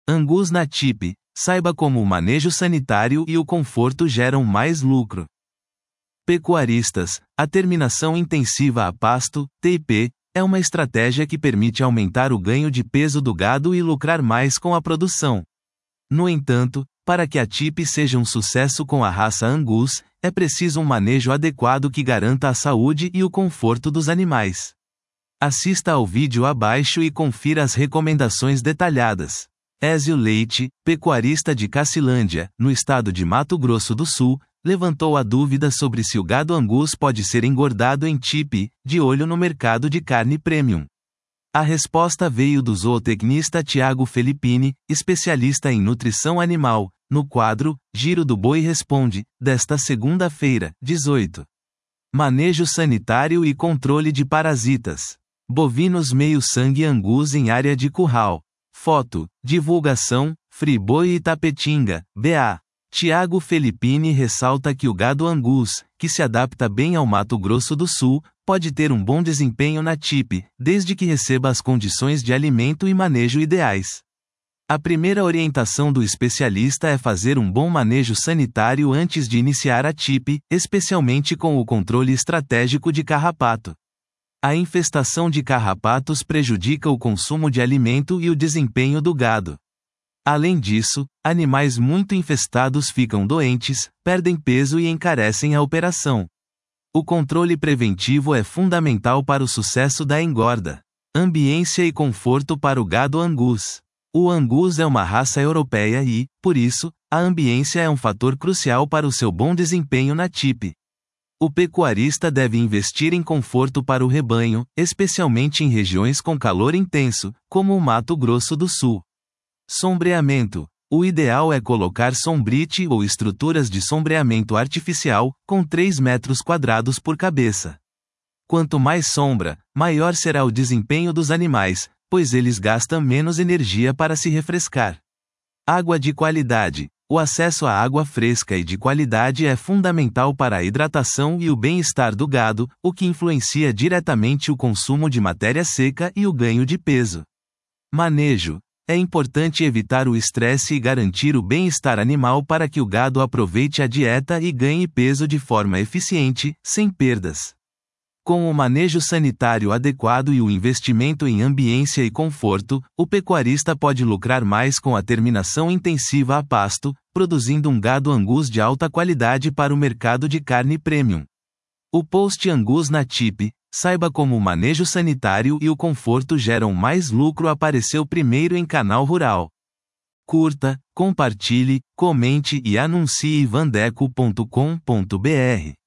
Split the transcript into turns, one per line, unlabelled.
Angus na TIP, saiba como o manejo sanitário e o conforto geram mais lucro. Pecuaristas, a terminação intensiva a pasto, TIP, é uma estratégia que permite aumentar o ganho de peso do gado e lucrar mais com a produção. No entanto, para que a TIP seja um sucesso com a raça Angus, é preciso um manejo adequado que garanta a saúde e o conforto dos animais. Assista ao vídeo abaixo e confira as recomendações detalhadas. Ézio Leite, pecuarista de Cacilândia, no estado de Mato Grosso do Sul, levantou a dúvida sobre se o gado Angus pode ser engordado em TIP, de olho no mercado de carne premium. A resposta veio do zootecnista Tiago Felippini, especialista em nutrição animal, no quadro Giro do Boi Responde, desta segunda-feira, 18. Manejo sanitário e controle de parasitas. Bovinos meio-sangue Angus em área de curral. Foto, divulgação, Friboi e Tapetinga, BA. Tiago Felippini ressalta que o gado Angus, que se adapta bem ao Mato Grosso do Sul, pode ter um bom desempenho na TIP, desde que receba as condições de alimento e manejo ideais. A primeira orientação do especialista é fazer um bom manejo sanitário antes de iniciar a TIP, especialmente com o controle estratégico de carrapato. A infestação de carrapatos prejudica o consumo de alimento e o desempenho do gado. Além disso, animais muito infestados ficam doentes, perdem peso e encarecem a operação. O controle preventivo é fundamental para o sucesso da engorda. Ambiência e conforto para o gado Angus. O Angus é uma raça europeia e, por isso, a ambiência é um fator crucial para o seu bom desempenho na TIP. O pecuarista deve investir em conforto para o rebanho, especialmente em regiões com calor intenso, como o Mato Grosso do Sul. Sombreamento. O ideal é colocar sombrite ou estruturas de sombreamento artificial, com 3 metros quadrados por cabeça. Quanto mais sombra, maior será o desempenho dos animais, pois eles gastam menos energia para se refrescar. Água de qualidade. O acesso à água fresca e de qualidade é fundamental para a hidratação e o bem-estar do gado, o que influencia diretamente o consumo de matéria seca e o ganho de peso. Manejo. É importante evitar o estresse e garantir o bem-estar animal para que o gado aproveite a dieta e ganhe peso de forma eficiente, sem perdas. Com o manejo sanitário adequado e o investimento em ambiência e conforto, o pecuarista pode lucrar mais com a terminação intensiva a pasto, produzindo um gado Angus de alta qualidade para o mercado de carne premium. O post Angus na TIP, saiba como o manejo sanitário e o conforto geram mais lucro apareceu primeiro em Canal Rural. Curta, compartilhe, comente e anuncie vandeco.com.br.